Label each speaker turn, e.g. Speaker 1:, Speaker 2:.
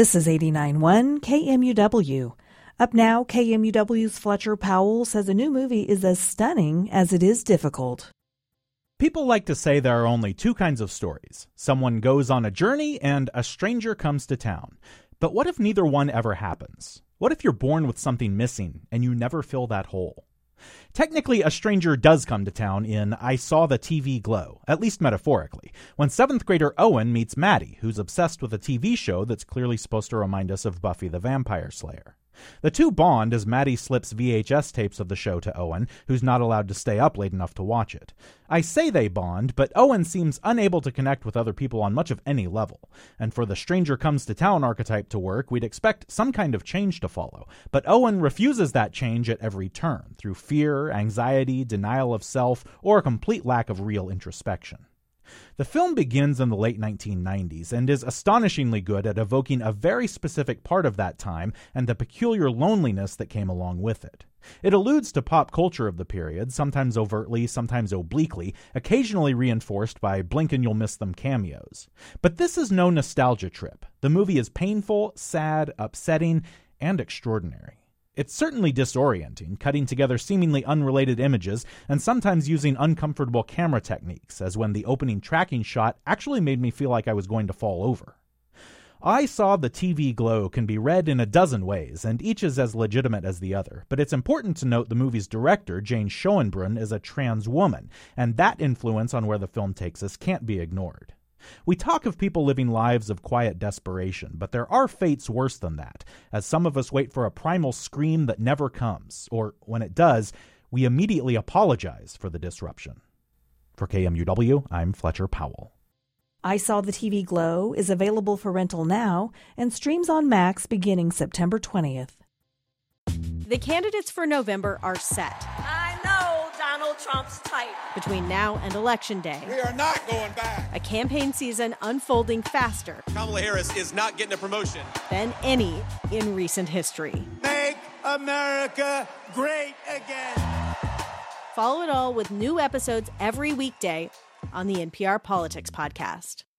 Speaker 1: This is 89.1 KMUW. Up now, KMUW's Fletcher Powell says a new movie is as stunning as it is difficult.
Speaker 2: People like to say there are only two kinds of stories. Someone goes on a journey and a stranger comes to town. But what if neither one ever happens? What if you're born with something missing and you never fill that hole? Technically, a stranger does come to town in I Saw the TV Glow, at least metaphorically, when 7th grader Owen meets Maddie, who's obsessed with a TV show that's clearly supposed to remind us of Buffy the Vampire Slayer. The two bond as Maddie slips VHS tapes of the show to Owen, who's not allowed to stay up late enough to watch it. I say they bond, but Owen seems unable to connect with other people on much of any level. And for the stranger comes to town archetype to work, we'd expect some kind of change to follow. But Owen refuses that change at every turn, through fear, anxiety, denial of self, or a complete lack of real introspection. The film begins in the late 1990s and is astonishingly good at evoking a very specific part of that time and the peculiar loneliness that came along with it. It alludes to pop culture of the period, sometimes overtly, sometimes obliquely, occasionally reinforced by blink and you'll miss them cameos. But this is no nostalgia trip. The movie is painful, sad, upsetting, and extraordinary. It's certainly disorienting, cutting together seemingly unrelated images and sometimes using uncomfortable camera techniques, as when the opening tracking shot actually made me feel like I was going to fall over. I Saw the TV Glow can be read in a dozen ways, and each is as legitimate as the other, but it's important to note the movie's director, Jane Schoenbrunn, is a trans woman, and that influence on where the film takes us can't be ignored. We talk of people living lives of quiet desperation, but there are fates worse than that, as some of us wait for a primal scream that never comes, or when it does, we immediately apologize for the disruption. For KMUW, I'm Fletcher Powell.
Speaker 1: I Saw the TV Glow is available for rental now and streams on Max beginning September 20th.
Speaker 3: The candidates for November are set.
Speaker 4: I know Donald Trump's type.
Speaker 3: Between now and Election Day,
Speaker 5: we are not going back.
Speaker 3: A campaign season unfolding faster.
Speaker 5: Kamala Harris is not getting a promotion
Speaker 3: Than any in recent history.
Speaker 5: Make America great again.
Speaker 3: Follow it all with new episodes every weekday on the NPR Politics Podcast.